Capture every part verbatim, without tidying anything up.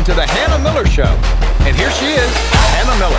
Welcome to the Hannah Miller Show. And here she is, Hannah Miller.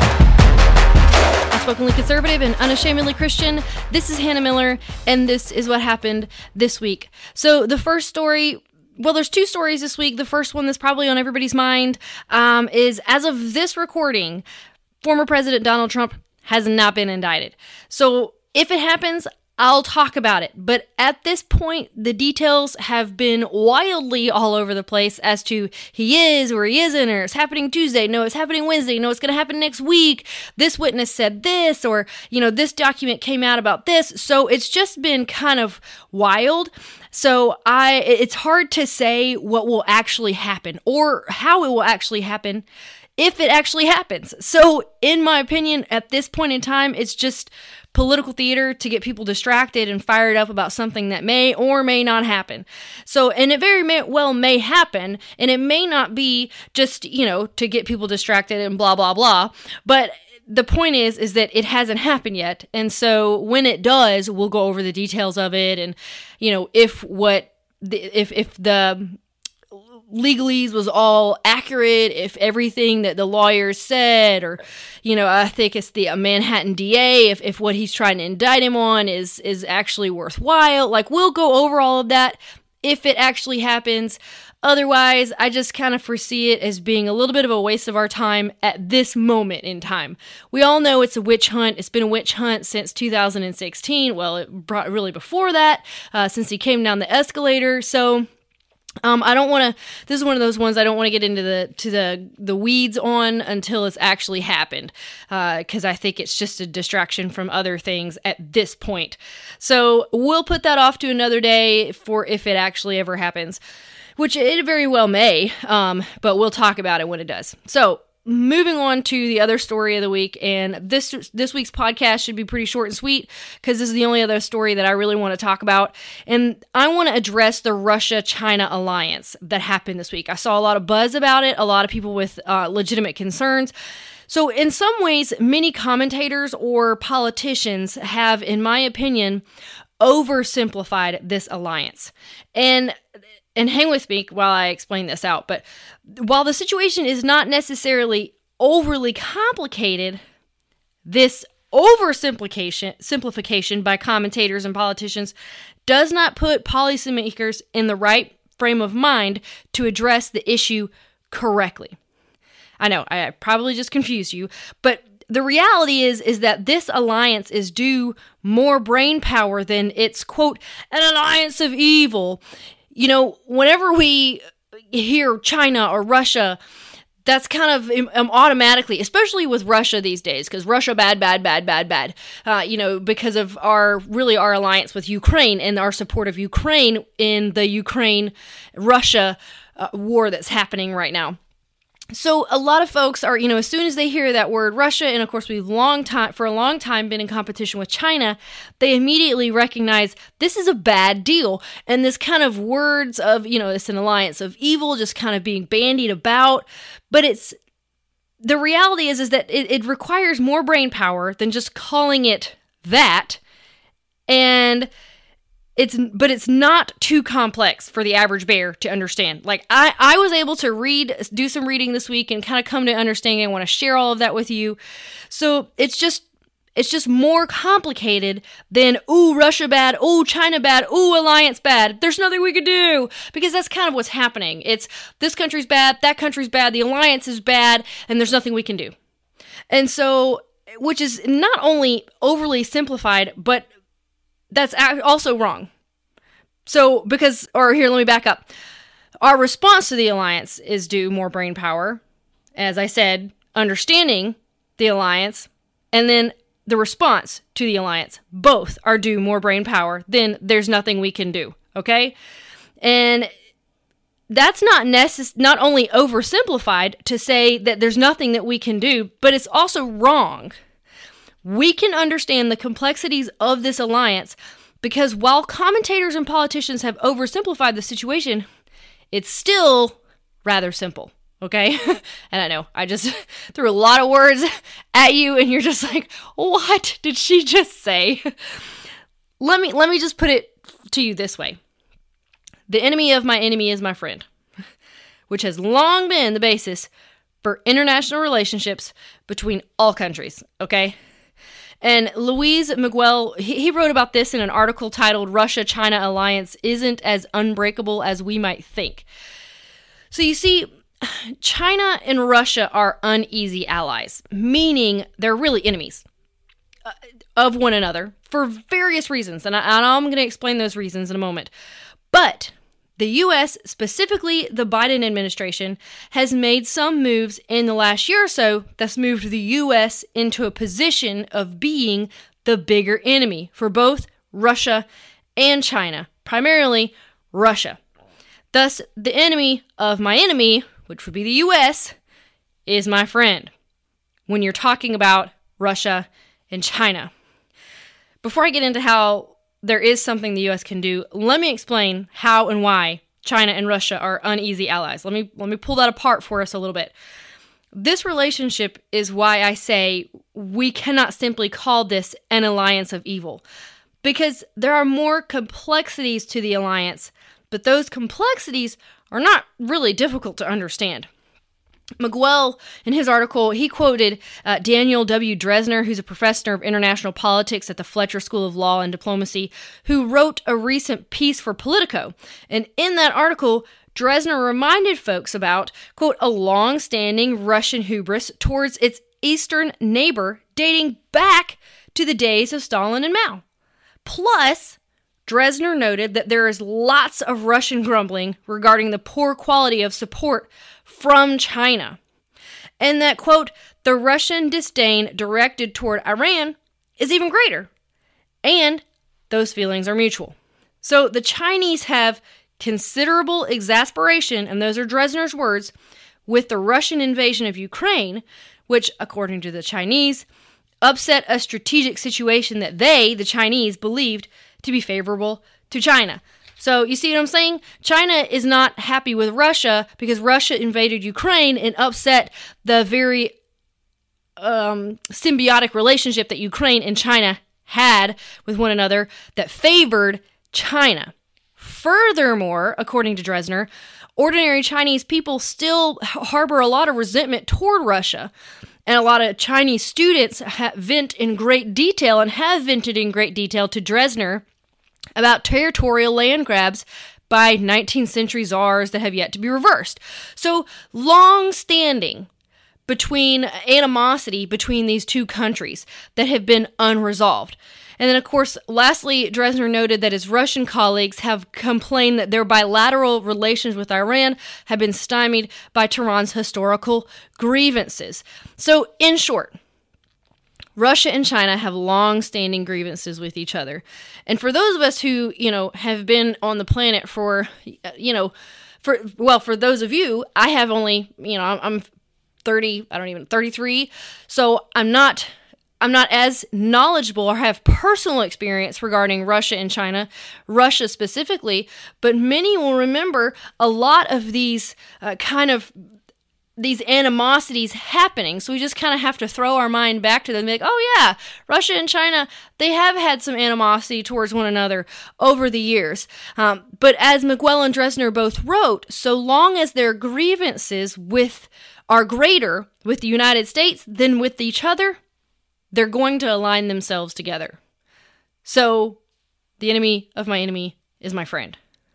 Outspokenly conservative and unashamedly Christian. This is Hannah Miller, and this is what happened this week. So the first story, well, there's two stories this week. The first one that's probably on everybody's mind um, is, as of this recording, former President Donald Trump has not been indicted. So if it happens, I'll talk about it. But at this point, the details have been wildly all over the place as to he is or he isn't, or it's happening Tuesday. No, it's happening Wednesday. No, it's going to happen next week. This witness said this, or, you know, this document came out about this. So it's just been kind of wild. So I, it's hard to say what will actually happen or how it will actually happen if it actually happens. So in my opinion, at this point in time, it's just political theater to get people distracted and fired up about something that may or may not happen. So, and it very may, well may happen, and it may not be just, you know, to get people distracted and blah, blah, blah. But the point is, is that it hasn't happened yet. And so when it does, we'll go over the details of it. And, you know, if what, the, if, if the legalese was all accurate, if everything that the lawyers said, or, you know, I think it's the Manhattan D A, if, if what he's trying to indict him on is, is actually worthwhile, like, we'll go over all of that if it actually happens. Otherwise, I just kind of foresee it as being a little bit of a waste of our time at this moment in time. We all know it's a witch hunt. It's been a witch hunt since two thousand sixteen. Well, it brought really before that, uh, since he came down the escalator. So Um, I don't want to, this is one of those ones I don't want to get into the, to the, the weeds on until it's actually happened. Uh, cause I think it's just a distraction from other things at this point. So we'll put that off to another day for if it actually ever happens, which it very well may. Um, but we'll talk about it when it does. So moving on to the other story of the week, and this this week's podcast should be pretty short and sweet because this is the only other story that I really want to talk about, and I want to address the Russia-China alliance that happened this week. I saw a lot of buzz about it, a lot of people with uh, legitimate concerns. So in some ways, many commentators or politicians have, in my opinion, oversimplified this alliance. And And hang with me while I explain this out. But while the situation is not necessarily overly complicated, this oversimplification simplification by commentators and politicians does not put policymakers in the right frame of mind to address the issue correctly. I know, I probably just confused you, but the reality is, is that this alliance is due more brain power than it's, quote, an alliance of evil. You know, whenever we hear China or Russia, that's kind of um, automatically, especially with Russia these days, because Russia bad, bad, bad, bad, bad, uh, you know, because of our, really our alliance with Ukraine and our support of Ukraine in the Ukraine-Russia uh, war that's happening right now. So a lot of folks are, you know, as soon as they hear that word Russia, and of course we've long time for a long time been in competition with China, they immediately recognize this is a bad deal. And this kind of words of, you know, it's an alliance of evil just kind of being bandied about. But it's, the reality is, is that it, it requires more brain power than just calling it that. And It's, but it's not too complex for the average bear to understand. Like, I, I was able to read, do some reading this week and kind of come to understanding. I want to share all of that with you. So it's just, it's just more complicated than, ooh, Russia bad, ooh, China bad, ooh, alliance bad. There's nothing we could do, because that's kind of what's happening. It's this country's bad, that country's bad, the alliance is bad, and there's nothing we can do. And so, which is not only overly simplified, but that's also wrong. So, because, or here, let me back up. Our response to the alliance is due more brain power. As I said, understanding the alliance, and then the response to the alliance, both are due more brain power. Then there's nothing we can do, okay? And that's not necess- not only oversimplified to say that there's nothing that we can do, but it's also wrong. We can understand the complexities of this alliance because while commentators and politicians have oversimplified the situation, it's still rather simple, okay? And I know, I just threw a lot of words at you and you're just like, what did she just say? Let me, let me just put it to you this way. The enemy of my enemy is my friend. which has long been the basis for international relationships between all countries, okay? And Luis Miguel, he, he wrote about this in an article titled Russia-China Alliance Isn't as Unbreakable as We Might Think. So you see, China and Russia are uneasy allies, meaning they're really enemies uh, of one another for various reasons, and, I, and I'm going to explain those reasons in a moment. But the U S, specifically the Biden administration, has made some moves in the last year or so that's moved the U S into a position of being the bigger enemy for both Russia and China, primarily Russia. Thus, the enemy of my enemy, which would be the U S, is my friend when you're talking about Russia and China. Before I get into how there is something the U S can do, let me explain how and why China and Russia are uneasy allies. Let me let me pull that apart for us a little bit. This relationship is why I say we cannot simply call this an alliance of evil, because there are more complexities to the alliance, but those complexities are not really difficult to understand. Miguel, in his article, he quoted uh, Daniel W. Drezner, who's a professor of international politics at the Fletcher School of Law and Diplomacy, who wrote a recent piece for Politico. And in that article, Drezner reminded folks about, quote, a long-standing Russian hubris towards its eastern neighbor dating back to the days of Stalin and Mao. Plus, Drezner noted that there is lots of Russian grumbling regarding the poor quality of support from China, and that, quote, the Russian disdain directed toward Iran is even greater, and those feelings are mutual. So the Chinese have considerable exasperation, and those are Drezner's words, with the Russian invasion of Ukraine, which, according to the Chinese, upset a strategic situation that they, the Chinese, believed to be favorable to China. So you see what I'm saying? China is not happy with Russia because Russia invaded Ukraine and upset the very um, symbiotic relationship that Ukraine and China had with one another that favored China. Furthermore, according to Drezner, ordinary Chinese people still harbor a lot of resentment toward Russia. And a lot of Chinese students ha- vent in great detail and have vented in great detail to Drezner about territorial land grabs by nineteenth century czars that have yet to be reversed. So long-standing between animosity between these two countries that have been unresolved. And then, of course, lastly, Drezner noted that his Russian colleagues have complained that their bilateral relations with Iran have been stymied by Tehran's historical grievances. So, in short, Russia and China have long-standing grievances with each other. And for those of us who, you know, have been on the planet for, you know, for, well, for those of you, I have only, you know, I'm thirty, I don't even, thirty-three. So I'm not, I'm not as knowledgeable or have personal experience regarding Russia and China, Russia specifically, but many will remember a lot of these uh, kind of these animosities happening. So we just kind of have to throw our mind back to them and be like, oh yeah, Russia and China, they have had some animosity towards one another over the years. Um, but as Miguel and Drezner both wrote, so long as their grievances with are greater with the United States than with each other, they're going to align themselves together. So the enemy of my enemy is my friend.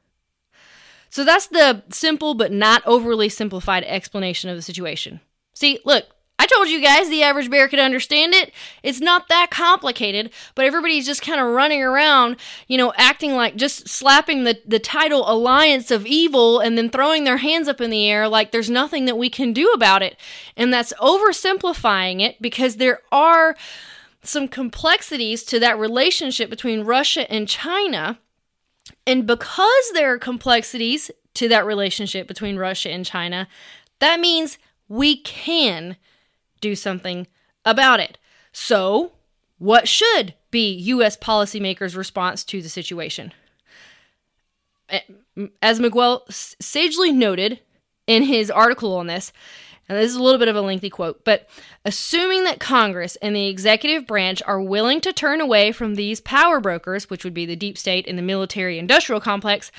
So that's the simple but not overly simplified explanation of the situation. See, look, I told you guys the average bear could understand it. It's not that complicated, but everybody's just kind of running around, you know, acting like just slapping the, the title Alliance of Evil and then throwing their hands up in the air like there's nothing that we can do about it. And that's oversimplifying it because there are some complexities to that relationship between Russia and China. And because there are complexities to that relationship between Russia and China, that means we can do something about it. So, what should be U S policymakers' response to the situation? As Miguel sagely noted in his article on this, and this is a little bit of a lengthy quote, but assuming that Congress and the executive branch are willing to turn away from these power brokers, which would be the deep state and the military-industrial complex,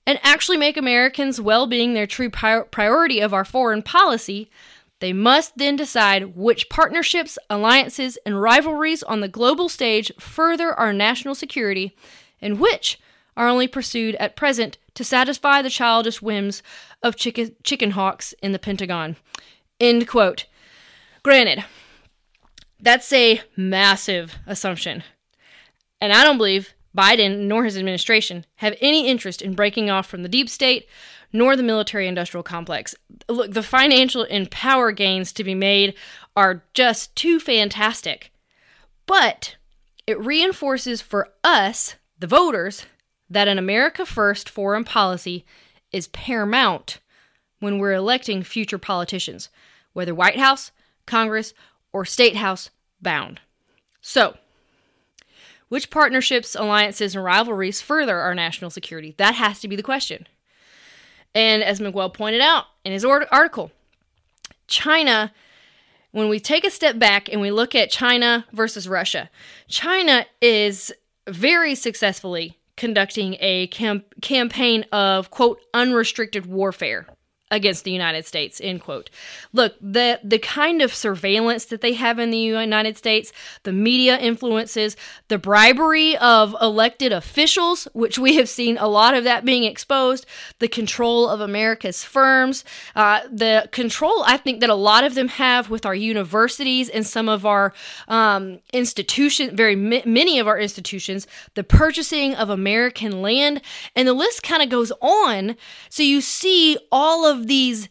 and actually make Americans' well-being their true priority of our foreign policy, they must then decide which partnerships, alliances, and rivalries on the global stage further our national security, and which are only pursued at present to satisfy the childish whims of chicken, chicken hawks in the Pentagon. End quote. Granted, that's a massive assumption. And I don't believe Biden nor his administration have any interest in breaking off from the deep state nor the military-industrial complex. Look, the financial and power gains to be made are just too fantastic. But it reinforces for us, the voters, that an America First foreign policy is paramount when we're electing future politicians, whether White House, Congress, or State House bound. So, which partnerships, alliances, and rivalries further our national security? That has to be the question. And as Miguel pointed out in his article, China, when we take a step back and we look at China versus Russia, China is very successfully conducting a cam- campaign of, quote, unrestricted warfare against the United States, end quote. Look, the the kind of surveillance that they have in the United States, the media influences, the bribery of elected officials, which we have seen a lot of that being exposed, the control of America's firms, uh, the control I think that a lot of them have with our universities and some of our um, institutions, very mi- many of our institutions, the purchasing of American land, and the list kind of goes on. So you see all of these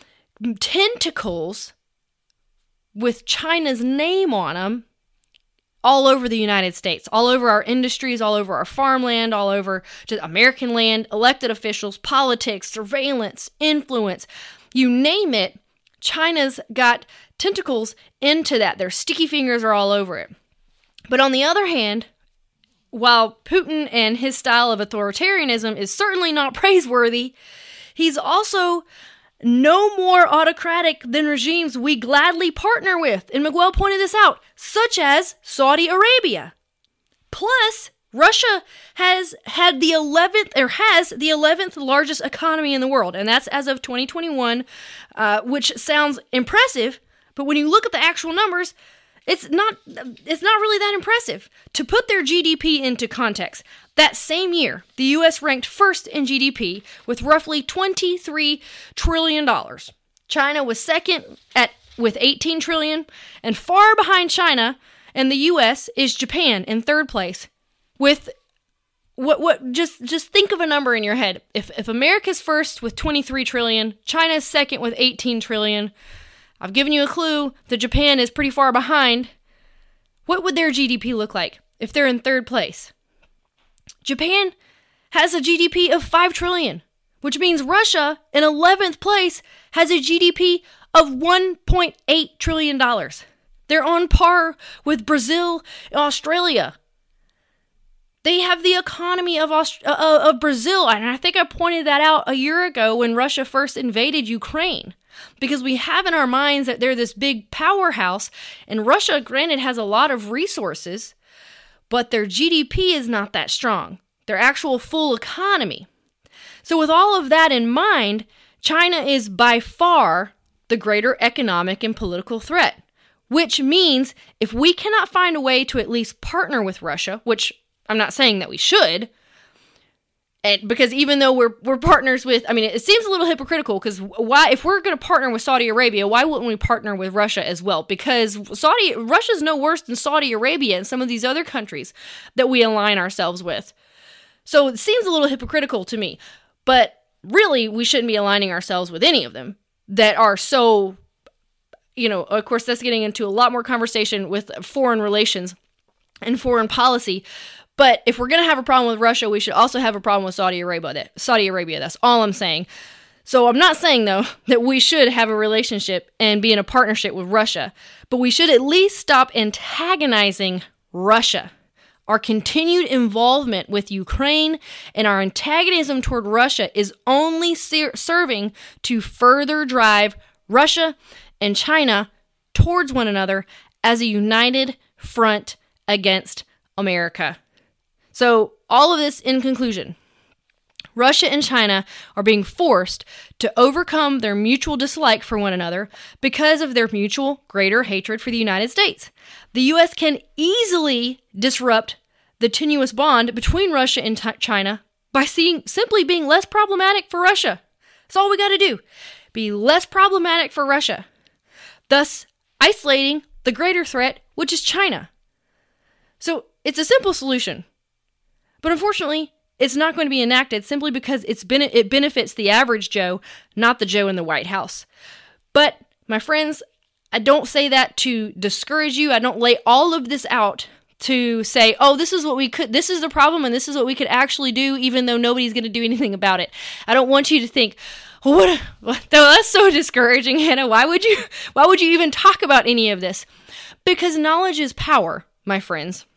tentacles with China's name on them all over the United States, all over our industries, all over our farmland, all over just American land, elected officials, politics, surveillance, influence, you name it, China's got tentacles into that. Their sticky fingers are all over it. But on the other hand, while Putin and his style of authoritarianism is certainly not praiseworthy, he's also no more autocratic than regimes we gladly partner with, and Miguel pointed this out, such as Saudi Arabia. Plus, Russia has had the eleventh, or has the eleventh largest economy in the world, and that's as of twenty twenty-one, uh, which sounds impressive, but when you look at the actual numbers, it's not, it's not really that impressive. To put their G D P into context, that same year, the U S ranked first in G D P with roughly twenty-three trillion dollars. China was second at with eighteen trillion dollars, and far behind China and the U S is Japan in third place with what what just just think of a number in your head. If if America's first with twenty-three trillion dollars, China's second with eighteen trillion dollars, I've given you a clue that Japan is pretty far behind. What would their G D P look like if they're in third place? Japan has a G D P of five trillion dollars, which means Russia, in eleventh place, has a G D P of one point eight trillion dollars. They're on par with Brazil and Australia. They have the economy of, Aust- uh, of Brazil, and I think I pointed that out a year ago when Russia first invaded Ukraine. Because we have in our minds that they're this big powerhouse, and Russia, granted, has a lot of resources, but their G D P is not that strong, their actual full economy. So with all of that in mind, China is by far the greater economic and political threat, which means if we cannot find a way to at least partner with Russia, which I'm not saying that we should, and because even though we're we're partners with, I mean, it seems a little hypocritical because why, if we're going to partner with Saudi Arabia, why wouldn't we partner with Russia as well? Because Saudi, Russia's no worse than Saudi Arabia and some of these other countries that we align ourselves with. So it seems a little hypocritical to me, but really we shouldn't be aligning ourselves with any of them that are so, you know, of course that's getting into a lot more conversation with foreign relations and foreign policy. But if we're going to have a problem with Russia, we should also have a problem with Saudi Arabia. Saudi Arabia, that's all I'm saying. So I'm not saying, though, that we should have a relationship and be in a partnership with Russia, but we should at least stop antagonizing Russia. Our continued involvement with Ukraine and our antagonism toward Russia is only ser- serving to further drive Russia and China towards one another as a united front against America. So, all of this in conclusion, Russia and China are being forced to overcome their mutual dislike for one another because of their mutual greater hatred for the United States. The U S can easily disrupt the tenuous bond between Russia and t- China by seeing, simply being less problematic for Russia. That's all we got to do. Be less problematic for Russia, thus isolating the greater threat, which is China. So it's a simple solution. But unfortunately, it's not going to be enacted simply because it's been, it benefits the average Joe, not the Joe in the White House. But, my friends, I don't say that to discourage you. I don't lay all of this out to say, oh, this is what we could, this is the problem and this is what we could actually do, even though nobody's going to do anything about it. I don't want you to think, oh, what, what that's so discouraging, Hannah. Why would you, why would you even talk about any of this? Because knowledge is power, my friends.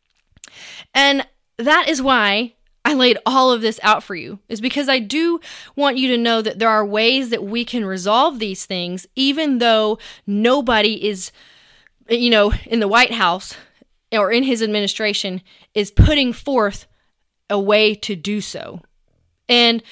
And that is why I laid all of this out for you, is because I do want you to know that there are ways that we can resolve these things, even though nobody is, you know, in the White House or in his administration is putting forth a way to do so. And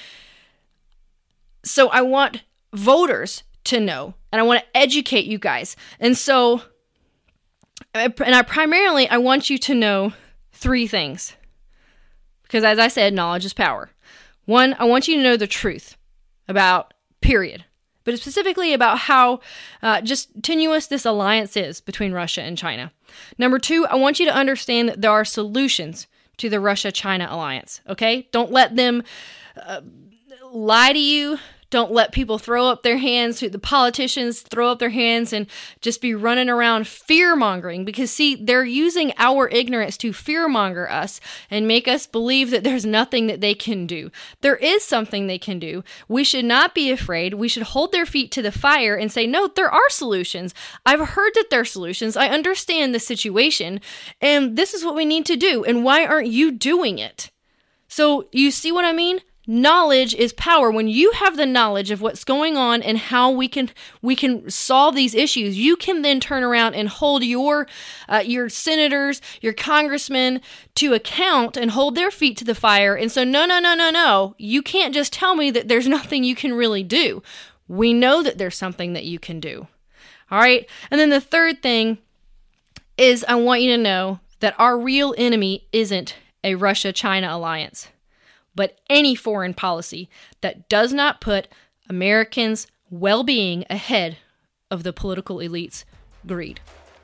so I want voters to know, and I want to educate you guys. And so, and I primarily, I want you to know three things. Because as I said, knowledge is power. One, I want you to know the truth about, period. But specifically about how uh, just tenuous this alliance is between Russia and China. Number two, I want you to understand that there are solutions to the Russia-China alliance, okay? Don't let them uh, lie to you. Don't let people throw up their hands, the politicians throw up their hands and just be running around fear-mongering. Because, see, they're using our ignorance to fear-monger us and make us believe that there's nothing that they can do. There is something they can do. We should not be afraid. We should hold their feet to the fire and say, no, there are solutions. I've heard that there are solutions. I understand the situation, and this is what we need to do. And why aren't you doing it? So, you see what I mean? Knowledge is power. When you have the knowledge of what's going on and how we can we can solve these issues, you can then turn around and hold your uh, your senators, your congressmen to account and hold their feet to the fire. And so, no, no, no, no, no. You can't just tell me that there's nothing you can really do. We know that there's something that you can do. All right. And then the third thing is I want you to know that our real enemy isn't a Russia-China alliance, but any foreign policy that does not put Americans' well-being ahead of the political elite's greed.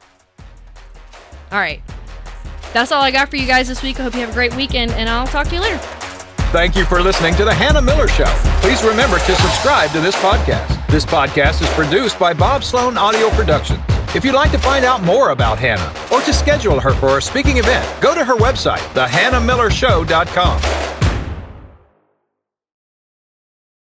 All right. That's all I got for you guys this week. I hope you have a great weekend, and I'll talk to you later. Thank you for listening to The Hannah Miller Show. Please remember to subscribe to this podcast. This podcast is produced by Bob Sloan Audio Productions. If you'd like to find out more about Hannah or to schedule her for a speaking event, go to her website, the hannah miller show dot com.